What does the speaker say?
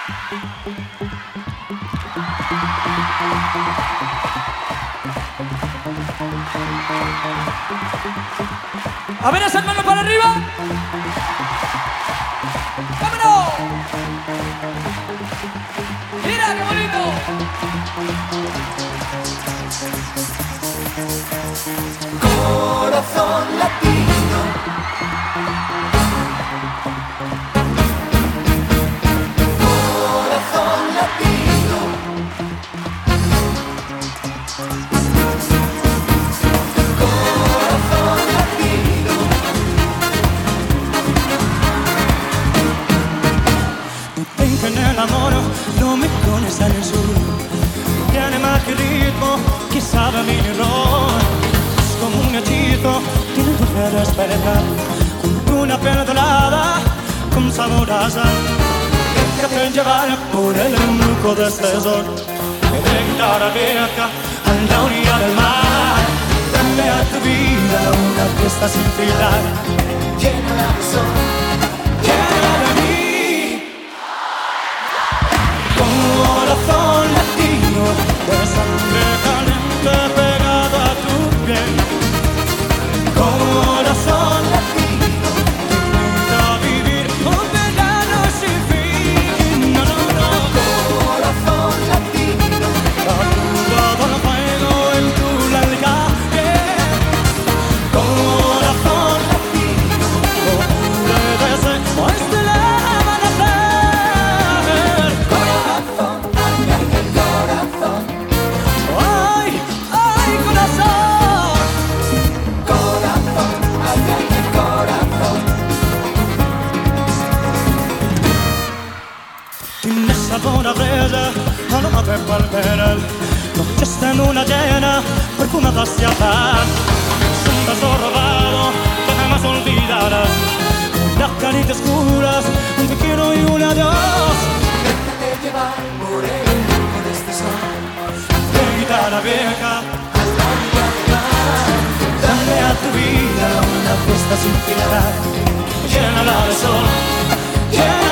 A ver esas manos para arriba. ¡Vámonos! ¡Mira qué bonito! Corazón latino. Corazón latino. Corazón latino. Dicen que en el amor lo mejor está en el sur. Tiene más que ritmo, que sabe mi error. Es como un hechizo, tiene tu fe de esperar. Como una perdonada, con sabor a sal. Déjate llevar por el embrujo de este sol. De guitarra vieja a la orilla del mar. Dale a tu vida una fiesta sin final. Llénala de sol. Llénala de mí. Corazón latino, de sangre caliente pegado a tu piel. Corazón latino, te invita a vivir un verano sin fin. No, no, no. Corazón latino. Todo el fuego en tu larga piel. Corazón latino, ocurre desde este amanecer. Corazón, ay, ay, el corazón. ¡Ay, ay, corazón! Corazón, ay, ay, el corazón. Tiene sabor a breve, aroma de palmeral. Noches de luna llena, perfumada hacia paz. Es un beso robado que jamás olvidarás. Las caricias oscuras, un te quiero y un adiós. Déjate llevar por el embrujo de este sol. De guitarra vieja, Hasta orilla del mar. dale a tu vida una fiesta sin final. Llénala de sol, llénala